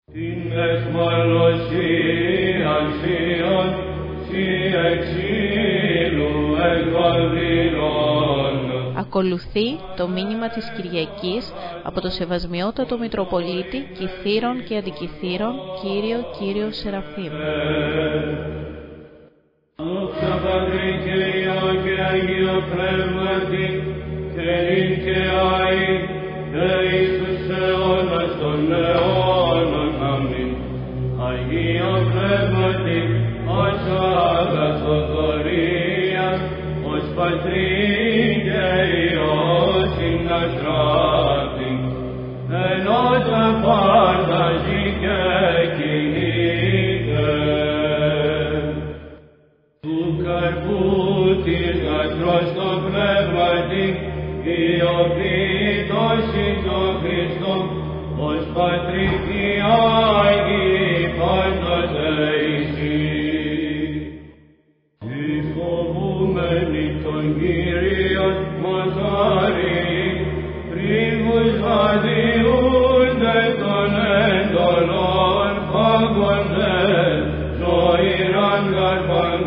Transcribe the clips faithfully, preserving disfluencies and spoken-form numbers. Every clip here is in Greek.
Την εσμαλωσία σιών, σι εξήλου εκβαδρών. Ακολουθεί το μήνυμα της Κυριακής από το Σεβασμιότατο Μητροπολίτη Κιθήρων και Αντικιθήρων, Κύριο Κύριο Σεραφείμ. Δόξα Πατρί και Υιό και Αγίο Πνεύματι, και νυν και αεί, και εις τους αιώνας των αιώνων. Αμήν. Αγίο Πνεύματι, ως αγαθοθωρία, ως Πατρί και Υιό συναστράφη, ενός πάντα ζει και κινείται. Του καρπού της γαστρός το πνεύματι, ιοποιητός εις τον Χριστό, ως Πατρί και Άγιοι πάντως εισί. Οι φοβούμενοι των Κύριων μοσάριοι, φρίγους αδειούνται των εντολών παγοντές, ζωήραν καρπαν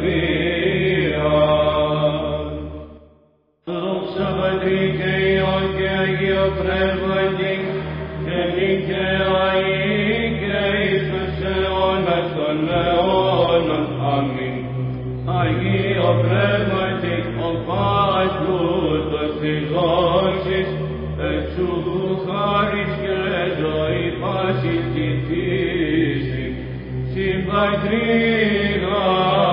καρπίας. Δόξα Πατρί και Υιό και Αγίο Πνεύματι, και νυν και αεί, και εις τους αιώνας των αιώνων. Αμήν. Αγίο Πνεύματι, ο πας πλούτος της δόξης, εξού χάρις και ζωή πάσης τη φύση, συμπατρίδα.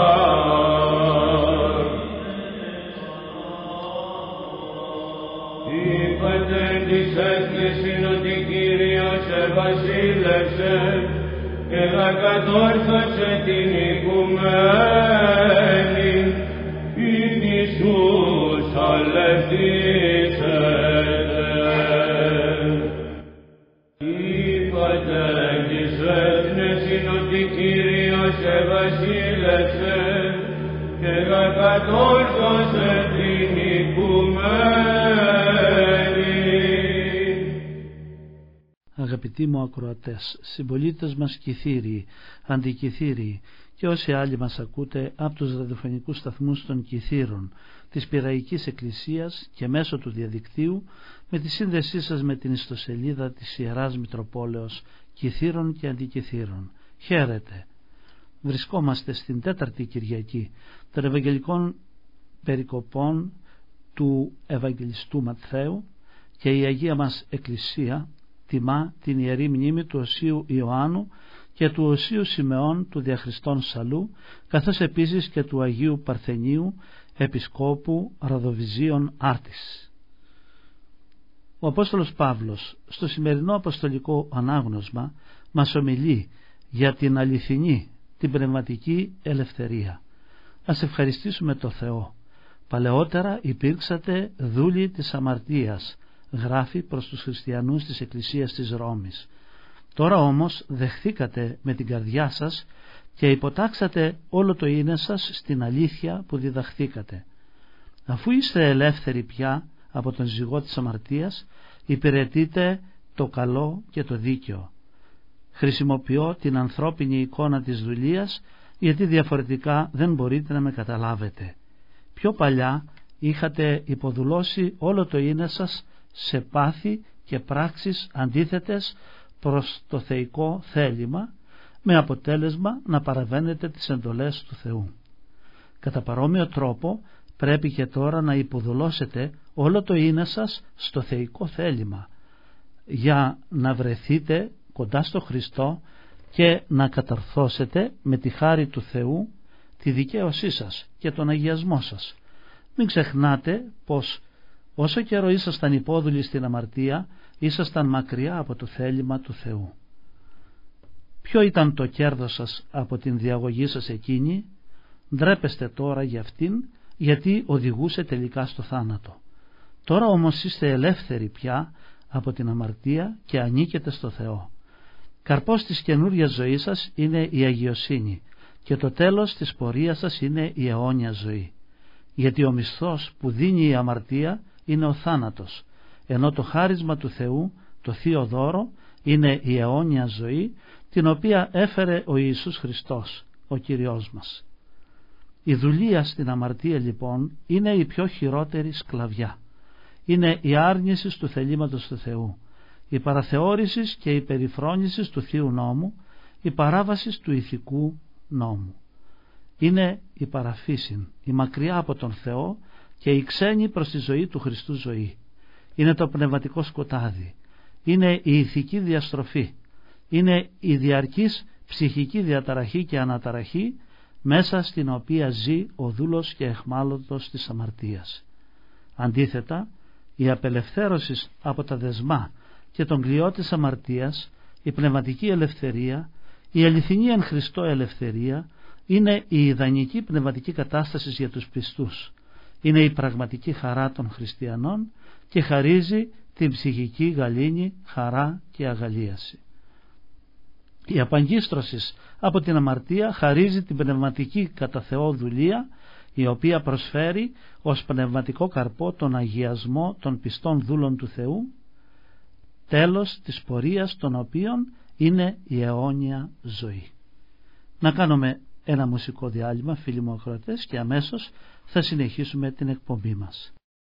Είπατε της έκκλησιν ότι Κύριος ευασίλευσε και θα κατόρθωσε την οικουμένη, ειν Ιησούς αλευθύσεται. Είπατε της έκκλησιν ότι Κύριος ευασίλευσε και θα κατόρθωσε την οικουμένη. Αγαπητοί μου ακροατές, συμπολίτες μας Κιθύριοι, Αντικιθύριοι και όσοι άλλοι μας ακούτε από τους ραδιοφωνικούς σταθμούς των Κιθήρων, της Πειραϊκής Εκκλησίας και μέσω του διαδικτύου, με τη σύνδεσή σας με την ιστοσελίδα της Ιεράς Μητροπόλεως Κιθήρων και Αντικιθήρων. Χαίρετε! Βρισκόμαστε στην τέταρτη Κυριακή των Ευαγγελικών Περικοπών του Ευαγγελιστού Ματθαίου και η Αγία μας Εκκλησία τιμά την Ιερή Μνήμη του Οσίου Ιωάννου και του Οσίου Σιμεών του Διαχριστών Σαλού, καθώς επίσης και του Αγίου Παρθενίου Επισκόπου Ραδοβιζίων Άρτης. Ο Απόστολος Παύλος στο σημερινό αποστολικό ανάγνωσμα μας ομιλεί για την αληθινή, την πνευματική ελευθερία. Ας ευχαριστήσουμε το Θεό. Παλαιότερα υπήρξατε δούλοι της αμαρτίας, γράφει προς τους χριστιανούς της Εκκλησίας της Ρώμης. Τώρα όμως δεχθήκατε με την καρδιά σας και υποτάξατε όλο το είναι σας στην αλήθεια που διδαχθήκατε. Αφού είστε ελεύθεροι πια από τον ζυγό της αμαρτίας, υπηρετείτε το καλό και το δίκαιο. Χρησιμοποιώ την ανθρώπινη εικόνα της δουλείας, γιατί διαφορετικά δεν μπορείτε να με καταλάβετε. Πιο παλιά είχατε υποδουλώσει όλο το είναι σας σε πάθη και πράξεις αντίθετες προς το θεϊκό θέλημα, με αποτέλεσμα να παραβαίνετε τις εντολές του Θεού. Κατά παρόμοιο τρόπο πρέπει και τώρα να υποδουλώσετε όλο το είναι σας στο θεϊκό θέλημα, για να βρεθείτε κοντά στο Χριστό και να καταρθώσετε με τη χάρη του Θεού τη δικαίωσή σας και τον αγιασμό σας. Μην ξεχνάτε πως όσο καιρό ήσασταν υπόδουλοι στην αμαρτία, ήσασταν μακριά από το θέλημα του Θεού. Ποιο ήταν το κέρδος σας από την διαγωγή σας εκείνη? Ντρέπεστε τώρα για αυτήν, γιατί οδηγούσε τελικά στο θάνατο. Τώρα όμως είστε ελεύθεροι πια από την αμαρτία και ανήκετε στο Θεό. Καρπός της καινούριας ζωής σας είναι η αγιοσύνη και το τέλος της πορείας σας είναι η αιώνια ζωή. Γιατί ο μισθός που δίνει η αμαρτία είναι ο θάνατος, ενώ το χάρισμα του Θεού, το θείο δώρο, Είναι η αιώνια ζωή, την οποία έφερε ο Ιησούς Χριστός, ο Κύριος μας. Η δουλεία στην αμαρτία λοιπόν είναι η πιο χειρότερη σκλαβιά. Είναι η άρνηση του θελήματος του Θεού, η παραθεώρηση και η περιφρόνηση του Θείου νόμου, η παράβαση του ηθικού νόμου. Είναι η παραφύση, η μακριά από τον Θεό και η ξένη προς τη ζωή του Χριστού ζωή. Είναι το πνευματικό σκοτάδι, είναι η ηθική διαστροφή, είναι η διαρκής ψυχική διαταραχή και αναταραχή μέσα στην οποία ζει ο δούλος και εχμάλωτος της αμαρτίας. Αντίθετα, η απελευθέρωση από τα δεσμά και τον κλειό της αμαρτίας, η πνευματική ελευθερία, η αληθινή εν Χριστώ ελευθερία, είναι η ιδανική πνευματική κατάσταση για τους πιστούς. Είναι η πραγματική χαρά των χριστιανών και χαρίζει την ψυχική γαλήνη, χαρά και αγαλίαση. Η απαγκίστρωση από την αμαρτία χαρίζει την πνευματική κατά Θεό δουλεία, η οποία προσφέρει ως πνευματικό καρπό τον αγιασμό των πιστών δούλων του Θεού, τέλος της πορείας των οποίων είναι η αιώνια ζωή. Να κάνουμε ένα μουσικό διάλειμμα, φίλοι μου ακροατές, και αμέσως θα συνεχίσουμε την εκπομπή μας.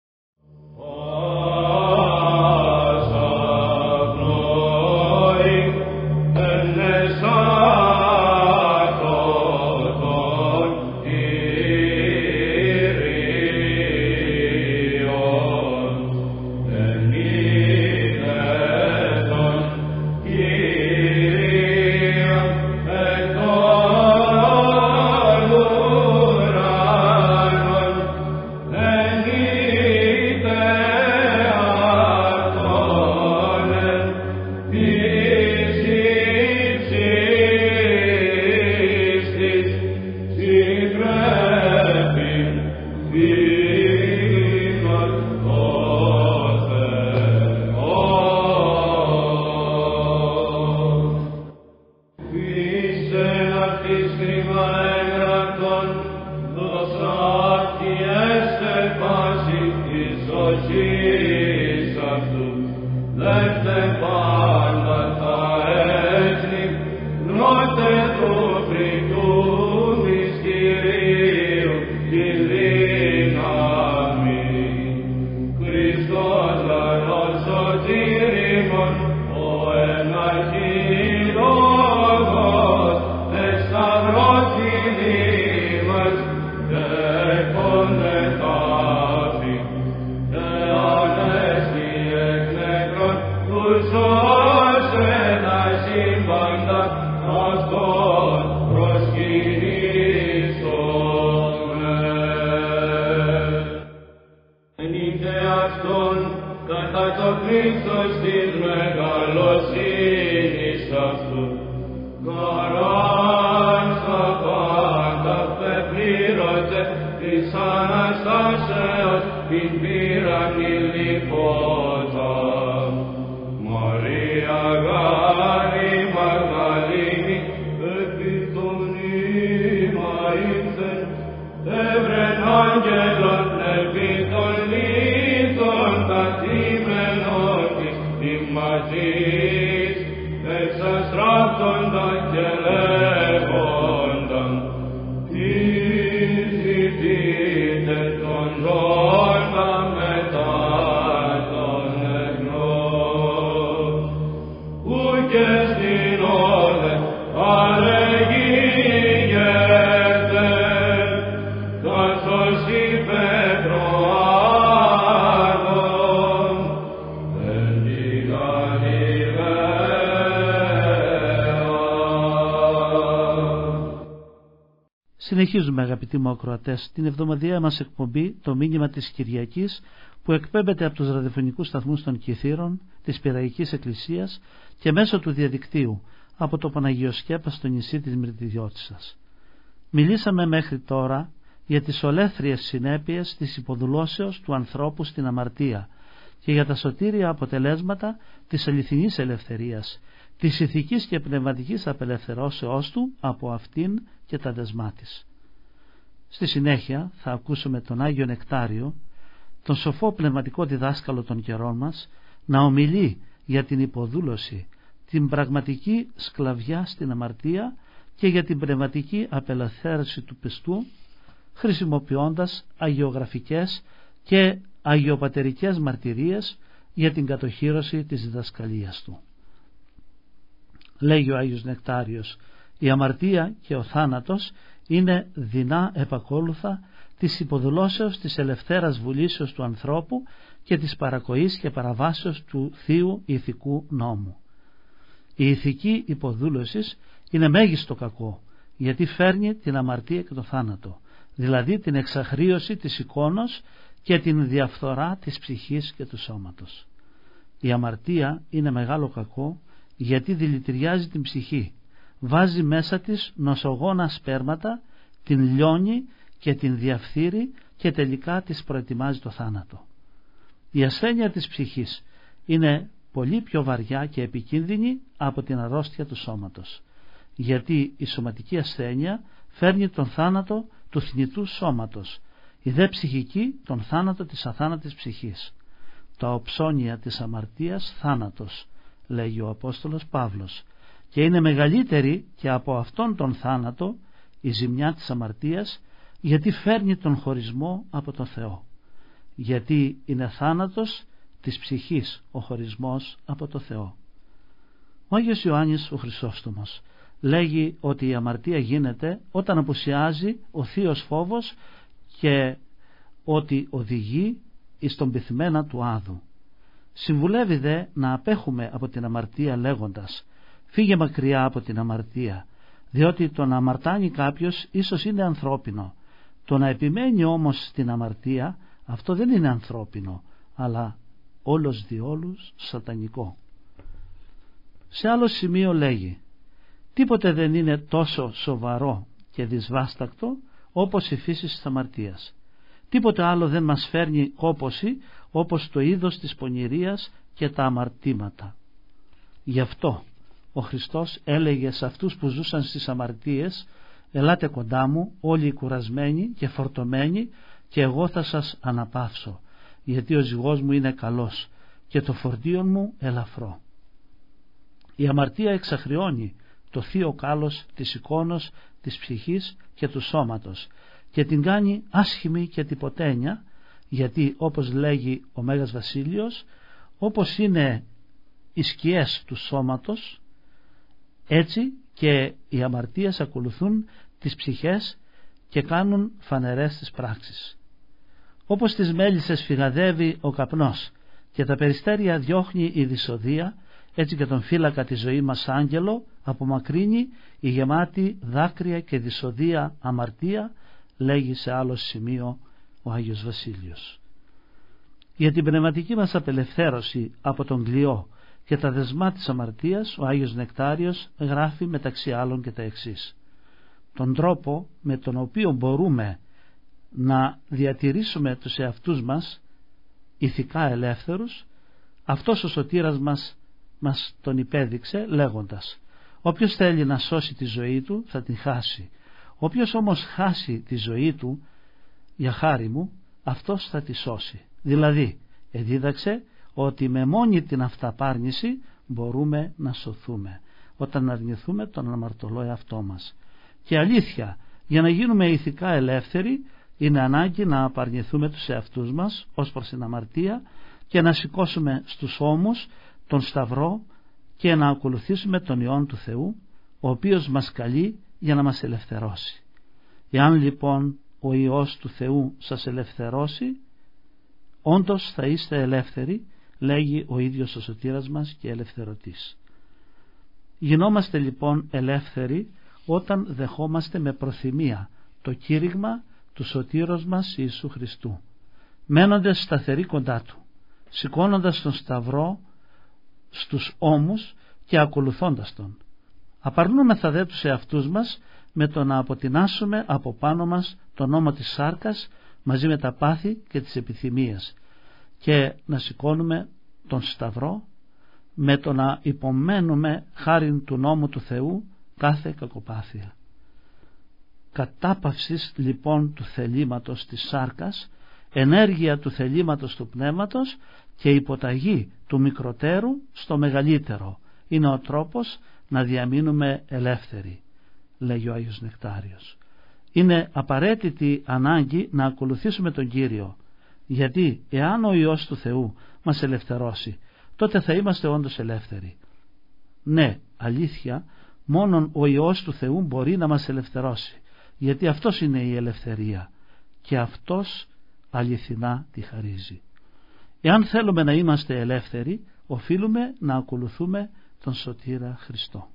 Συνεχίζουμε, αγαπητοί μου ακροατές, την εβδομαδιαία μας εκπομπή «Το μήνυμα της Κυριακής», που εκπέμπεται από τους ραδιοφωνικούς σταθμούς των Κιθήρων, της Πειραϊκής Εκκλησίας και μέσω του διαδικτύου από το Παναγιοσκέπα στο νησί της Μυρτιδιώτισσας. Μιλήσαμε μέχρι τώρα για τις ολέθριες συνέπειες της υποδουλώσεως του ανθρώπου στην αμαρτία και για τα σωτήρια αποτελέσματα της αληθινής ελευθερίας, της ηθικής και πνευματικής απελευθερώσεώς του από αυτήν και τα δεσμά της. Στη συνέχεια θα ακούσουμε τον Άγιο Νεκτάριο, τον σοφό πνευματικό διδάσκαλο των καιρών μας, να ομιλεί για την υποδούλωση, την πραγματική σκλαβιά στην αμαρτία και για την πνευματική απελευθέρωση του πιστού, χρησιμοποιώντας αγιογραφικές και αγιοπατερικές μαρτυρίες για την κατοχύρωση της διδασκαλίας του. Λέγει ο Άγιος Νεκτάριος, η αμαρτία και ο θάνατος είναι δεινά επακόλουθα της υποδουλώσεως της ελευθέρας βουλήσεως του ανθρώπου και της παρακοής και παραβάσεως του θείου ηθικού νόμου. Η ηθική υποδούλωση είναι μέγιστο κακό, γιατί φέρνει την αμαρτία και το θάνατο, δηλαδή την εξαχρίωση της εικόνος και την διαφθορά της ψυχής και του σώματος. Η αμαρτία είναι μεγάλο κακό, γιατί δηλητηριάζει την ψυχή, βάζει μέσα της νοσογόνα σπέρματα, την λιώνει και την διαφθείρει και τελικά της προετοιμάζει το θάνατο. Η ασθένεια της ψυχής είναι πολύ πιο βαριά και επικίνδυνη από την αρρώστια του σώματος, γιατί η σωματική ασθένεια φέρνει τον θάνατο του θνητού σώματος, η δε ψυχική τον θάνατο της αθάνατης ψυχής. Τα οψώνια της αμαρτίας θάνατος, λέγει ο Απόστολος Παύλος, και είναι μεγαλύτερη και από αυτόν τον θάνατο η ζημιά της αμαρτίας, γιατί φέρνει τον χωρισμό από τον Θεό, γιατί είναι θάνατος της ψυχής ο χωρισμός από τον Θεό. Ο Άγιος Ιωάννης ο Χρυσόστομος λέγει ότι η αμαρτία γίνεται όταν απουσιάζει ο θείος φόβος και ότι οδηγεί εις τον πυθμένα του άδου. Συμβουλεύει δε να απέχουμε από την αμαρτία λέγοντας, φύγε μακριά από την αμαρτία, διότι το να αμαρτάνει κάποιος ίσως είναι ανθρώπινο, το να επιμένει όμως στην αμαρτία, αυτό δεν είναι ανθρώπινο, αλλά όλος διόλους σατανικό. Σε άλλο σημείο λέγει, τίποτε δεν είναι τόσο σοβαρό και δυσβάστακτο όπως η φύση της αμαρτίας. Τίποτε άλλο δεν μας φέρνει κόπωση όπως το είδος της πονηρίας και τα αμαρτήματα. Γι' αυτό ο Χριστός έλεγε σε αυτούς που ζούσαν στις αμαρτίες, ελάτε κοντά μου όλοι οι κουρασμένοι και φορτωμένοι και εγώ θα σας αναπαύσω, γιατί ο ζυγός μου είναι καλός και το φορτίο μου ελαφρό. Η αμαρτία εξαχριώνει το θείο κάλος της εικόνος, της ψυχής και του σώματος και την κάνει άσχημη και τυποτένια, γιατί όπως λέγει ο Μέγας Βασίλειος, όπως είναι οι σκιές του σώματος, έτσι και οι αμαρτίες ακολουθούν τις ψυχές και κάνουν φανερές τις πράξεις. Όπως τις μέλισσες φυγαδεύει ο καπνός και τα περιστέρια διώχνει η δυσοδεία, έτσι και τον φύλακα τη ζωή μας άγγελο απομακρύνει η γεμάτη δάκρυα και δυσοδεία αμαρτία, λέγει σε άλλο σημείο ο Άγιος Βασίλειος. Για την πνευματική μας απελευθέρωση από τον κλειό και τα δεσμά της αμαρτίας, ο Άγιος Νεκτάριος γράφει μεταξύ άλλων και τα εξής. Τον τρόπο με τον οποίο μπορούμε να διατηρήσουμε τους εαυτούς μας ηθικά ελεύθερους, αυτός ο σωτήρας μας μας τον υπέδειξε λέγοντας, όποιος θέλει να σώσει τη ζωή του θα την χάσει, όποιος όμως χάσει τη ζωή του για χάρη μου, αυτός θα τη σώσει. Δηλαδή εδίδαξε ότι με μόνη την αυταπάρνηση μπορούμε να σωθούμε όταν αρνηθούμε τον αμαρτωλό εαυτό μας. Και αλήθεια, για να γίνουμε ηθικά ελεύθεροι είναι ανάγκη να απαρνηθούμε τους εαυτούς μας ως προς την αμαρτία και να σηκώσουμε στους ώμους τον Σταυρό και να ακολουθήσουμε τον Υιόν του Θεού, ο οποίος μας καλεί για να μας ελευθερώσει. Εάν λοιπόν ο Υιός του Θεού σας ελευθερώσει, όντως θα είστε ελεύθεροι, λέγει ο ίδιος ο σωτήρας μας και ελευθερωτής. Γινόμαστε λοιπόν ελεύθεροι όταν δεχόμαστε με προθυμία το κήρυγμα του σωτήρος μας Ιησού Χριστού, μένοντας σταθεροί κοντά Του, σηκώνοντας τον Σταυρό στους ώμους και ακολουθώντας Τον. Απαρνούμεθα δε τους εαυτούς μας με το να αποτινάσουμε από πάνω μας τον ώμο της σάρκας μαζί με τα πάθη και τις επιθυμίες και να σηκώνουμε τον Σταυρό με το να υπομένουμε χάριν του νόμου του Θεού κάθε κακοπάθεια. Κατάπαυσης λοιπόν του θελήματος της σάρκας, ενέργεια του θελήματος του πνεύματος και υποταγή του μικροτέρου στο μεγαλύτερο, είναι ο τρόπος να διαμείνουμε ελεύθεροι, λέγει ο Άγιος Νεκτάριος. Είναι απαραίτητη ανάγκη να ακολουθήσουμε τον Κύριο, γιατί εάν ο Υιός του Θεού μας ελευθερώσει, τότε θα είμαστε όντως ελεύθεροι. Ναι, αλήθεια, μόνον ο Υιός του Θεού μπορεί να μας ελευθερώσει, γιατί αυτός είναι η ελευθερία και αυτός αληθινά τη χαρίζει. Εάν θέλουμε να είμαστε ελεύθεροι, οφείλουμε να ακολουθούμε τον Σωτήρα Χριστό.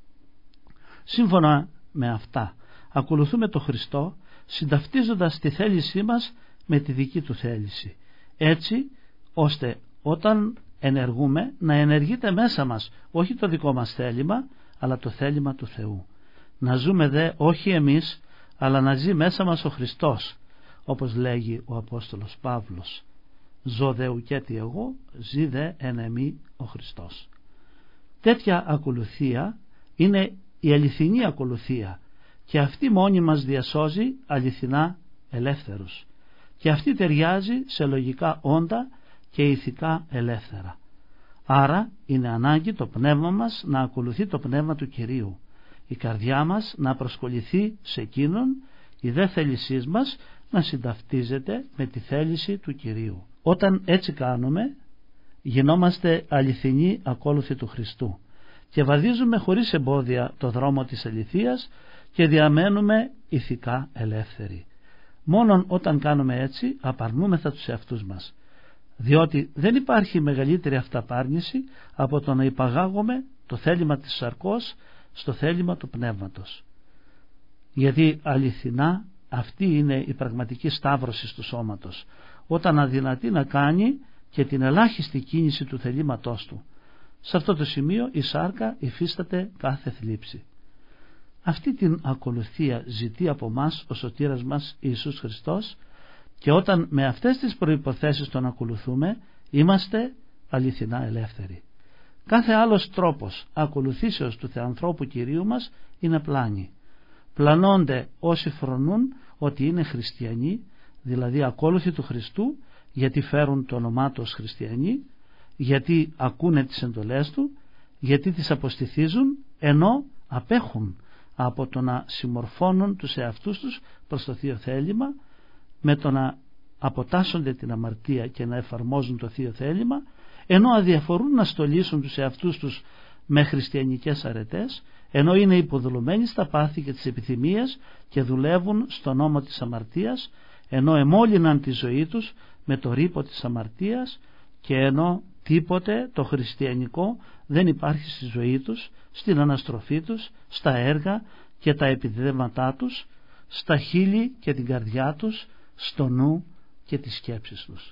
Σύμφωνα με αυτά, ακολουθούμε τον Χριστό συνταυτίζοντας τη θέλησή μας με τη δική του θέληση, έτσι ώστε όταν ενεργούμε να ενεργείται μέσα μας όχι το δικό μας θέλημα, αλλά το θέλημα του Θεού. Να ζούμε δε όχι εμείς, αλλά να ζει μέσα μας ο Χριστός, όπως λέγει ο Απόστολος Παύλος. Ζω δε ουκέτι εγώ, ζει δε εν εμεί ο Χριστός. Τέτοια ακολουθία είναι η αληθινή ακολουθία και αυτή μόνη μας διασώζει αληθινά ελεύθερους, και αυτή ταιριάζει σε λογικά όντα και ηθικά ελεύθερα. Άρα είναι ανάγκη το πνεύμα μας να ακολουθεί το πνεύμα του Κυρίου, η καρδιά μας να προσκοληθεί σε εκείνον, η δε θέλησή μας να συνταυτίζεται με τη θέληση του Κυρίου. Όταν έτσι κάνουμε, γινόμαστε αληθινοί ακόλουθοι του Χριστού και βαδίζουμε χωρίς εμπόδια το δρόμο της αληθείας και διαμένουμε ηθικά ελεύθεροι. Μόνον όταν κάνουμε έτσι απαρνούμεθα τους εαυτούς μας, διότι δεν υπάρχει μεγαλύτερη αυταπάρνηση από το να υπαγάγουμε το θέλημα της σαρκός στο θέλημα του πνεύματος. Γιατί αληθινά αυτή είναι η πραγματική σταύρωση του σώματος, όταν αδυνατεί να κάνει και την ελάχιστη κίνηση του θελήματός του. Σε αυτό το σημείο η σάρκα υφίσταται κάθε θλίψη. Αυτή την ακολουθία ζητεί από μας ο σωτήρας μας Ιησούς Χριστός, και όταν με αυτές τις προϋποθέσεις τον ακολουθούμε, είμαστε αληθινά ελεύθεροι. Κάθε άλλος τρόπος ακολουθήσεως του Θεανθρώπου Κυρίου μας είναι πλάνη. Πλανώνται όσοι φρονούν ότι είναι χριστιανοί, δηλαδή ακόλουθοι του Χριστού, γιατί φέρουν το όνομά του ως χριστιανοί, γιατί ακούνε τις εντολές του, γιατί τις αποστηθίζουν, ενώ απέχουν από το να συμμορφώνουν τους εαυτούς τους προς το Θείο Θέλημα, με το να αποτάσσονται την αμαρτία και να εφαρμόζουν το Θείο Θέλημα, ενώ αδιαφορούν να στολίσουν τους εαυτούς τους με χριστιανικές αρετές, ενώ είναι υποδουλωμένοι στα πάθη και τις επιθυμίες και δουλεύουν στον νόμο της αμαρτίας, ενώ εμόλυναν τη ζωή τους με το ρύπο της αμαρτίας, και ενώ τίποτε το χριστιανικό δεν υπάρχει στη ζωή τους, στην αναστροφή τους, στα έργα και τα επιδεύματά τους, στα χείλη και την καρδιά τους, στο νου και τις σκέψεις τους.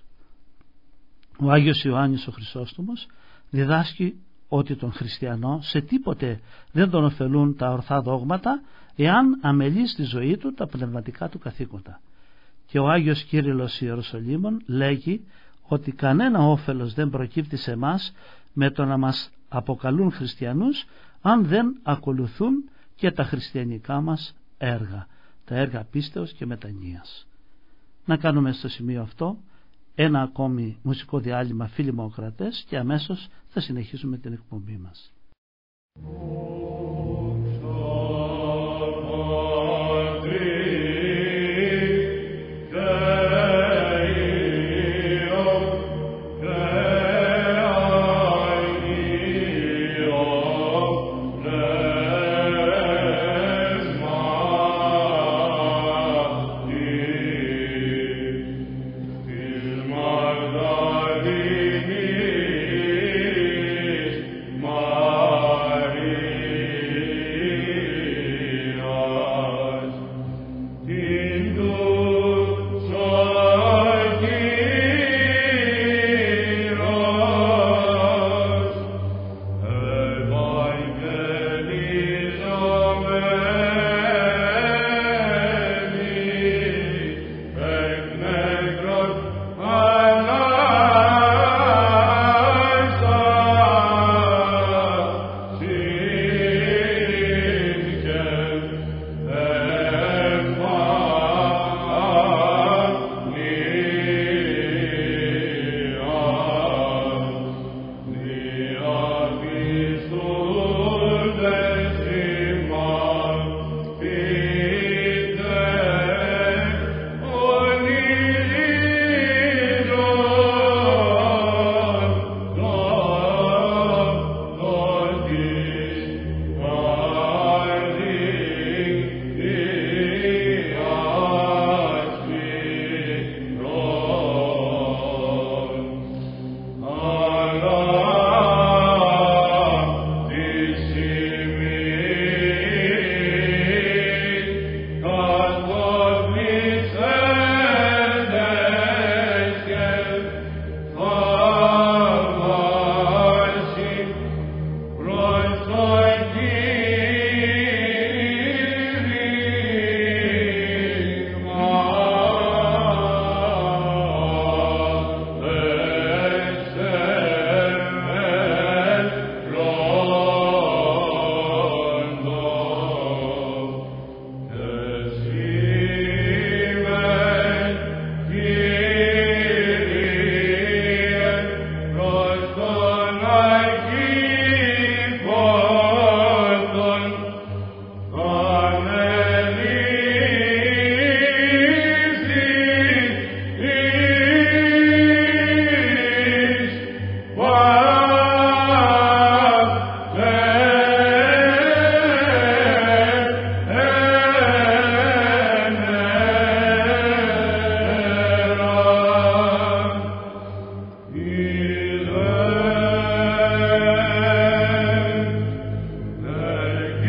Ο Άγιος Ιωάννης ο Χρυσόστομος διδάσκει ότι τον χριστιανό σε τίποτε δεν τον ωφελούν τα ορθά δόγματα, εάν αμελεί στη ζωή του τα πνευματικά του καθήκοντα. Και ο Άγιος Κύριλλος Ιεροσολύμων λέγει ότι κανένα όφελος δεν προκύπτει σε μας με το να μας αποκαλούν χριστιανούς, αν δεν ακολουθούν και τα χριστιανικά μας έργα, τα έργα πίστεως και μετανοίας. Να κάνουμε στο σημείο αυτό ένα ακόμη μουσικό διάλειμμα, φίλοι μου ακροατές, και αμέσως θα συνεχίσουμε την εκπομπή μας. Maria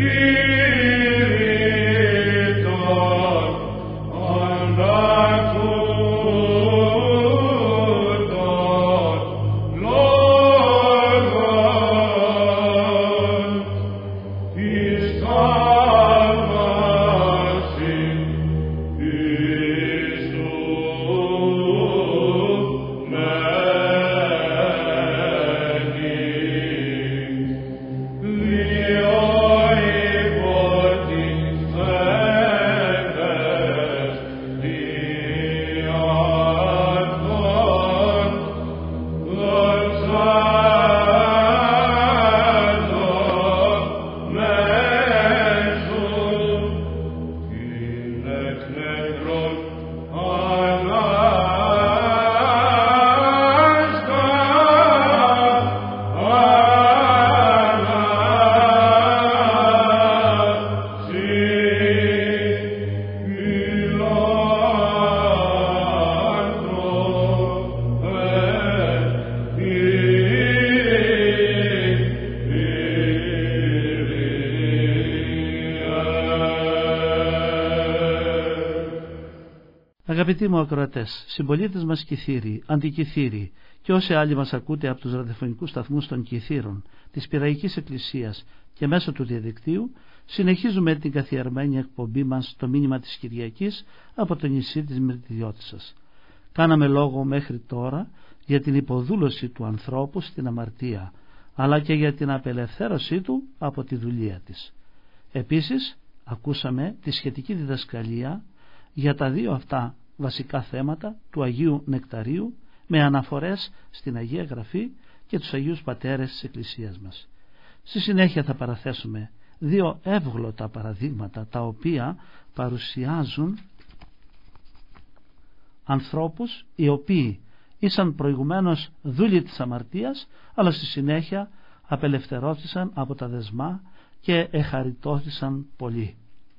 Αγαπητοί μου ακροατές, συμπολίτες μας Κιθύριοι, αντικιθύριοι και όσοι άλλοι μας ακούτε από τους ραδιοφωνικούς σταθμούς των Κιθύρων, της Πειραϊκής Εκκλησίας και μέσω του διαδικτύου, συνεχίζουμε την καθιερωμένη εκπομπή μας το μήνυμα της Κυριακής από το νησί της Μυρτιδιώτισσας. Κάναμε λόγο μέχρι τώρα για την υποδούλωση του ανθρώπου στην αμαρτία, αλλά και για την απελευθέρωσή του από τη δουλεία της. Επίσης, ακούσαμε τη σχετική διδασκαλία για τα δύο αυτά βασικά θέματα του Αγίου Νεκταρίου με αναφορές στην Αγία Γραφή και τους Αγίους Πατέρες της Εκκλησίας μας. Στη συνέχεια θα παραθέσουμε δύο εύγλωτα παραδείγματα τα οποία παρουσιάζουν ανθρώπους οι οποίοι ήσαν προηγουμένως δούλοι της αμαρτίας, αλλά στη συνέχεια απελευθερώθησαν από τα δεσμά και εχαριτώθησαν πολύ.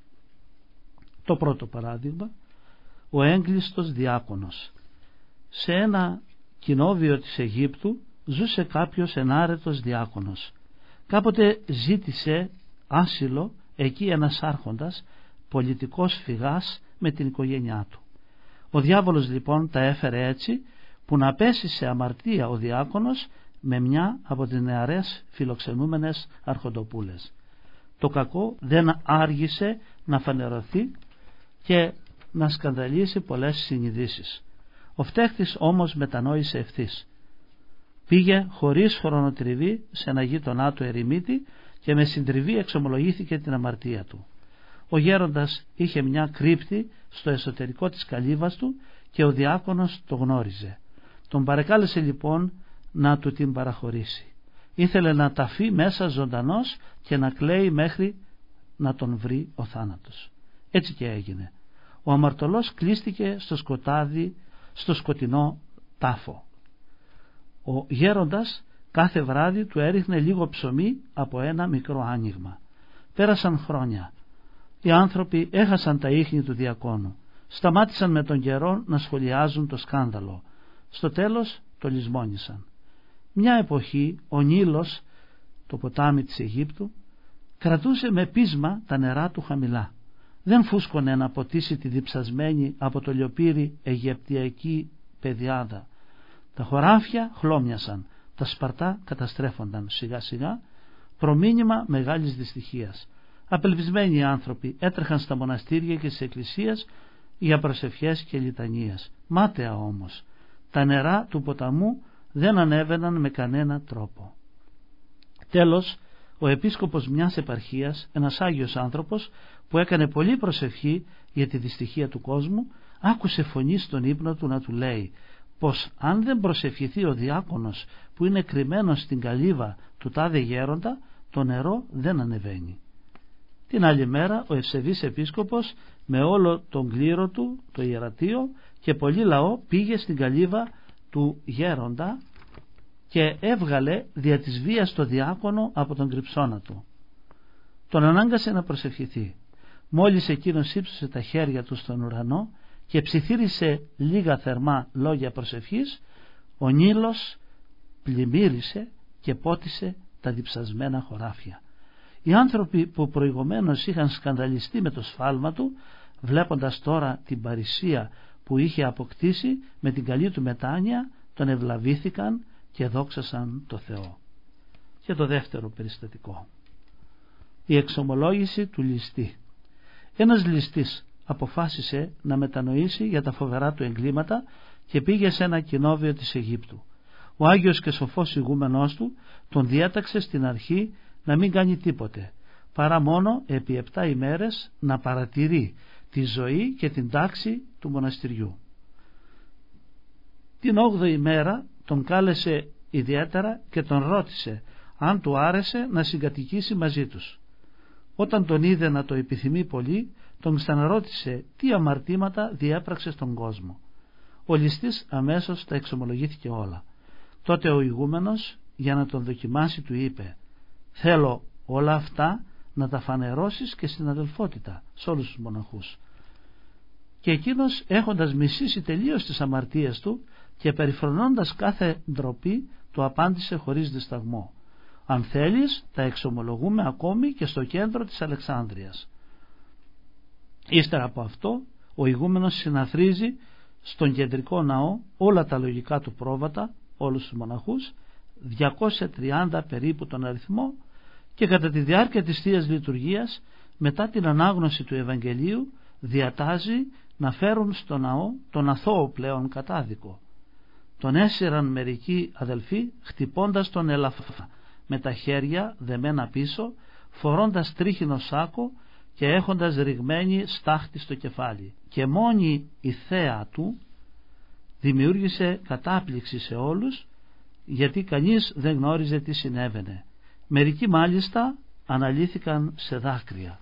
Το πρώτο παράδειγμα, ο έγκλειστος διάκονος. Σε ένα κοινόβιο της Αιγύπτου ζούσε κάποιος ενάρετος διάκονος. Κάποτε ζήτησε άσυλο εκεί ένας άρχοντας, πολιτικός φυγάς με την οικογένειά του. Ο διάβολος λοιπόν τα έφερε έτσι που να πέσει σε αμαρτία ο διάκονος με μια από τις νεαρές φιλοξενούμενες αρχοντοπούλες. Το κακό δεν άργησε να φανερωθεί και να σκανδαλίσει πολλές συνειδήσεις. Ο φταίχτης όμως μετανόησε ευθύς. Πήγε χωρίς χρονοτριβή σε ένα γείτονά του ερημίτη και με συντριβή εξομολογήθηκε την αμαρτία του. Ο γέροντας είχε μια κρύπτη στο εσωτερικό της καλύβας του και ο διάκονος το γνώριζε. Τον παρεκάλεσε λοιπόν να του την παραχωρήσει. Ήθελε να ταφεί μέσα ζωντανός και να κλαίει μέχρι να τον βρει ο θάνατος. Έτσι και έγινε. Ο αμαρτωλός κλείστηκε στο σκοτάδι, στο σκοτεινό τάφο. Ο γέροντας κάθε βράδυ του έριχνε λίγο ψωμί από ένα μικρό άνοιγμα. Πέρασαν χρόνια. Οι άνθρωποι έχασαν τα ίχνη του διακόνου. Σταμάτησαν με τον καιρό να σχολιάζουν το σκάνδαλο. Στο τέλος το λησμόνησαν. Μια εποχή ο Νείλος, το ποτάμι της Αιγύπτου, κρατούσε με πείσμα τα νερά του χαμηλά. Δεν φούσκωνε να ποτίσει τη διψασμένη από το λιοπύρι Αιγυπτιακή πεδιάδα. Τα χωράφια χλώμιασαν, τα σπαρτά καταστρέφονταν σιγά σιγά, προμήνυμα μεγάλης δυστυχίας. Απελπισμένοι οι άνθρωποι έτρεχαν στα μοναστήρια και στις εκκλησίες για προσευχές και λιτανίες. Μάταια όμως, τα νερά του ποταμού δεν ανέβαιναν με κανένα τρόπο. Τέλος, ο επίσκοπος μιας επαρχίας, ένας Άγιος άνθρωπος που έκανε πολλή προσευχή για τη δυστυχία του κόσμου, άκουσε φωνή στον ύπνο του να του λέει πως αν δεν προσευχηθεί ο διάκονος που είναι κρυμμένος στην καλύβα του τάδε γέροντα, το νερό δεν ανεβαίνει. Την άλλη μέρα ο ευσεβής επίσκοπος με όλο τον κλήρο του, το ιερατείο και πολύ λαό πήγε στην καλύβα του γέροντα και έβγαλε δια της βίας το διάκονο από τον κρυψώνα του. Τον ανάγκασε να προσευχηθεί. Μόλις εκείνος ύψωσε τα χέρια του στον ουρανό και ψιθύρισε λίγα θερμά λόγια προσευχής, ο Νείλος πλημμύρισε και πότισε τα διψασμένα χωράφια. Οι άνθρωποι που προηγουμένως είχαν σκανδαλιστεί με το σφάλμα του, βλέποντας τώρα την παρησία που είχε αποκτήσει με την καλή του μετάνοια, τον ευλαβήθηκαν και δόξασαν το Θεό. Και το δεύτερο περιστατικό, η εξομολόγηση του ληστή. Ένας ληστής αποφάσισε να μετανοήσει για τα φοβερά του εγκλήματα και πήγε σε ένα κοινόβιο της Αιγύπτου. Ο Άγιος και σοφός ηγούμενός του τον διέταξε στην αρχή να μην κάνει τίποτε, παρά μόνο επί επτά ημέρες να παρατηρεί τη ζωή και την τάξη του μοναστηριού. Την όγδοη ημέρα τον κάλεσε ιδιαίτερα και τον ρώτησε αν του άρεσε να συγκατοικήσει μαζί τους. Όταν τον είδε να το επιθυμεί πολύ, τον ξαναρώτησε τι αμαρτήματα διέπραξε στον κόσμο. Ο ληστής αμέσως τα εξομολογήθηκε όλα. Τότε ο ηγούμενος, για να τον δοκιμάσει, του είπε: «Θέλω όλα αυτά να τα φανερώσεις και στην αδελφότητα σε όλους τους μοναχούς». Και εκείνος, έχοντας μισήσει τελείως τις αμαρτίες του και περιφρονώντας κάθε ντροπή, του απάντησε χωρίς δισταγμό: «Αν θέλεις, τα εξομολογούμε ακόμη και στο κέντρο της Αλεξάνδρειας». Ύστερα από αυτό, ο ηγούμενος συναθρίζει στον κεντρικό ναό όλα τα λογικά του πρόβατα, όλους τους μοναχούς, διακόσια τριάντα περίπου τον αριθμό, και κατά τη διάρκεια της Θείας Λειτουργίας, μετά την ανάγνωση του Ευαγγελίου, διατάζει να φέρουν στο ναό τον αθώο πλέον κατάδικο. Τον έσυραν μερικοί αδελφοί χτυπώντας τον ελαφρά με τα χέρια δεμένα πίσω, φορώντας τρίχινο σάκο και έχοντας ρηγμένη στάχτη στο κεφάλι, και μόνη η θέα του δημιούργησε κατάπληξη σε όλους, γιατί κανείς δεν γνώριζε τι συνέβαινε. Μερικοί μάλιστα αναλύθηκαν σε δάκρυα.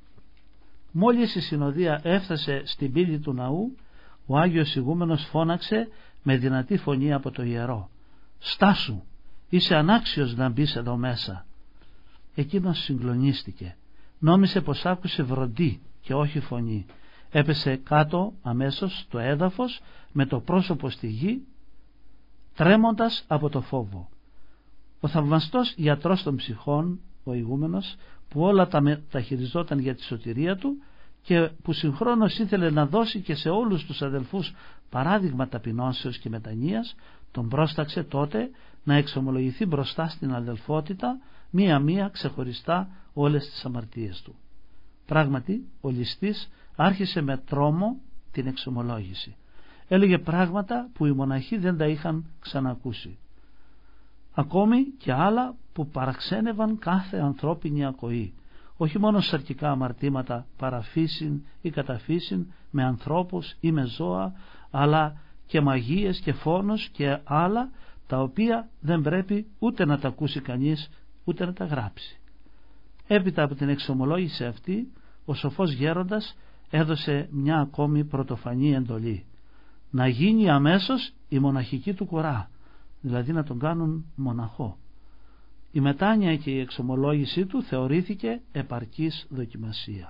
Μόλις η συνοδεία έφτασε στην πύλη του ναού, ο Άγιος ηγούμενος φώναξε με δυνατή φωνή από το ιερό: «Στάσου, είσαι ανάξιος να μπεις εδώ μέσα». Εκείνος συγκλονίστηκε, νόμισε πως άκουσε βροντί και όχι φωνή. Έπεσε κάτω αμέσως στο έδαφος με το πρόσωπο στη γη, τρέμοντας από το φόβο. Ο θαυμαστός γιατρός των ψυχών, ο ηγούμενος, που όλα τα μεταχειριζόταν για τη σωτηρία του και που συγχρόνως ήθελε να δώσει και σε όλους τους αδελφούς παράδειγμα ταπεινώσεως και μετανοίας, τον πρόσταξε τότε να εξομολογηθεί μπροστά στην αδελφότητα μία-μία ξεχωριστά όλες τις αμαρτίες του. Πράγματι, ο ληστής άρχισε με τρόμο την εξομολόγηση. Έλεγε πράγματα που οι μοναχοί δεν τα είχαν ξανακούσει, ακόμη και άλλα που παραξένευαν κάθε ανθρώπινη ακοή, όχι μόνο σαρκικά αμαρτήματα παραφύσιν ή καταφύσιν με ανθρώπους ή με ζώα, αλλά και μαγείες και φόνος και άλλα τα οποία δεν πρέπει ούτε να τα ακούσει κανείς ούτε να τα γράψει. Έπειτα από την εξομολόγηση αυτή, ο σοφός γέροντας έδωσε μια ακόμη πρωτοφανή εντολή: να γίνει αμέσως η μοναχική του κουρά, δηλαδή να τον κάνουν μοναχό. Η μετάνοια και η εξομολόγησή του θεωρήθηκε επαρκής δοκιμασία.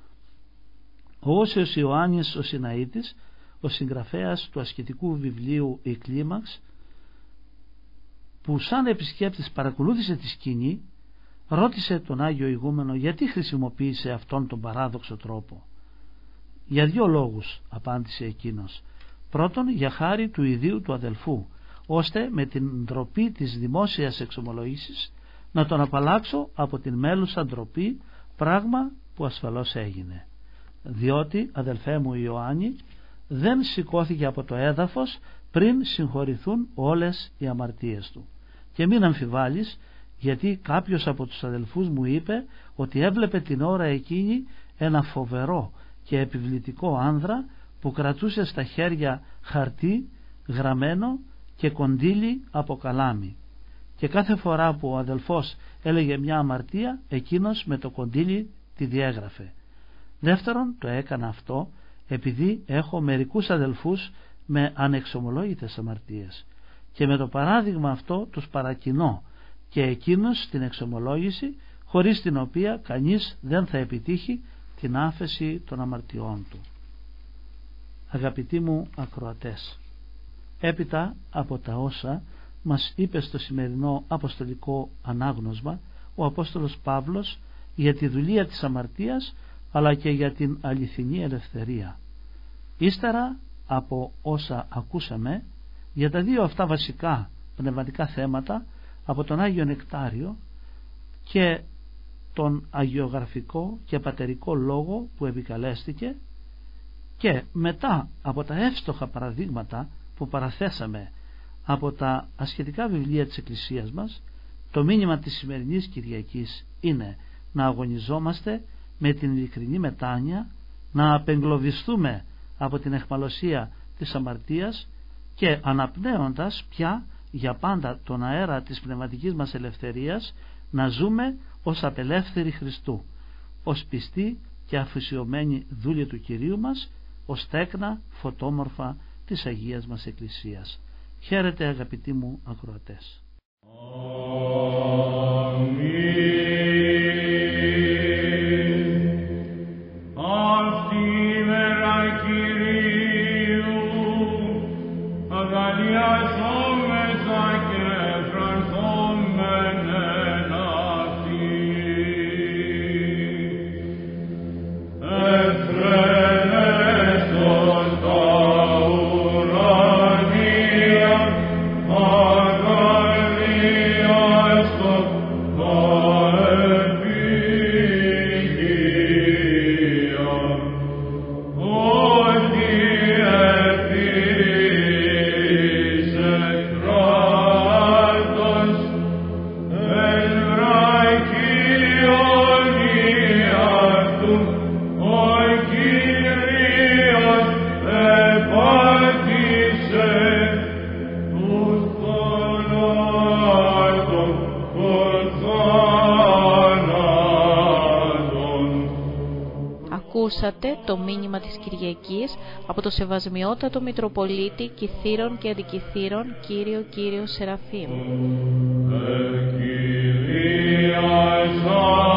Ο Όσιος Ιωάννης ο Συναήτης, ο συγγραφέας του ασκητικού βιβλίου «Η Κλίμαξ», που σαν επισκέπτης παρακολούθησε τη σκηνή, ρώτησε τον Άγιο Ηγούμενο γιατί χρησιμοποίησε αυτόν τον παράδοξο τρόπο. «Για δύο λόγους», απάντησε εκείνος. «Πρώτον, για χάρη του ιδίου του αδελφού, ώστε με την ντροπή της δημόσιας εξομολόγησης να τον απαλλάξω από την μέλουσα ντροπή, πράγμα που ασφαλώς έγινε. Διότι, αδελφέ μου Ιωάννη, δεν σηκώθηκε από το έδαφος πριν συγχωρηθούν όλες οι αμαρτίες του. Και μην αμφιβάλλεις, γιατί κάποιος από τους αδελφούς μου είπε ότι έβλεπε την ώρα εκείνη ένα φοβερό και επιβλητικό άνδρα που κρατούσε στα χέρια χαρτί γραμμένο και κοντήλι από καλάμι, και κάθε φορά που ο αδελφός έλεγε μια αμαρτία, εκείνος με το κοντήλι τη διέγραφε. Δεύτερον, το έκανα αυτό επειδή έχω μερικούς αδελφούς με ανεξομολόγητες αμαρτίες, και με το παράδειγμα αυτό τους παρακινώ και εκείνος την εξομολόγηση, χωρίς την οποία κανείς δεν θα επιτύχει την άφεση των αμαρτιών του». Αγαπητοί μου ακροατές, έπειτα από τα όσα μας είπε στο σημερινό αποστολικό ανάγνωσμα, ο Απόστολος Παύλος για τη δουλεία της αμαρτίας αλλά και για την αληθινή ελευθερία. Ύστερα από όσα ακούσαμε για τα δύο αυτά βασικά πνευματικά θέματα από τον Άγιο Νεκτάριο και τον αγιογραφικό και πατερικό λόγο που επικαλέστηκε, και μετά από τα εύστοχα παραδείγματα που παραθέσαμε από τα ασχετικά βιβλία της Εκκλησίας μας, το μήνυμα της σημερινής Κυριακής είναι να αγωνιζόμαστε με την ειλικρινή μετάνοια, να απεγκλωβιστούμε από την αιχμαλωσία της αμαρτίας και αναπνέοντας πια για πάντα τον αέρα της πνευματικής μας ελευθερίας, να ζούμε ως απελεύθεροι Χριστού, ως πιστοί και αφοσιωμένοι δούλοι του Κυρίου μας, ως τέκνα φωτόμορφα της Αγίας μας Εκκλησίας. Χαίρετε αγαπητοί μου ακροατές. Ακούσατε το μήνυμα της Κυριακής από το Σεβασμιότατο Μητροπολίτη Κιθήρων και Αντικιθήρων Κύριο Κύριο Σεραφείμ.